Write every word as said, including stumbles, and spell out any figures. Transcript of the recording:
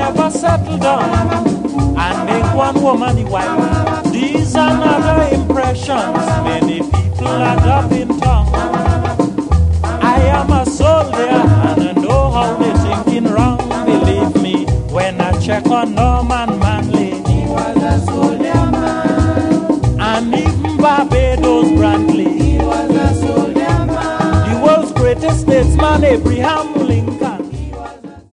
never settle down and make one woman the wife. These are not impressions many people are up in town. I am a soldier and I know how they thinking wrong. Believe me when I check on Norman Manley, he was a soldier man. And even Bobby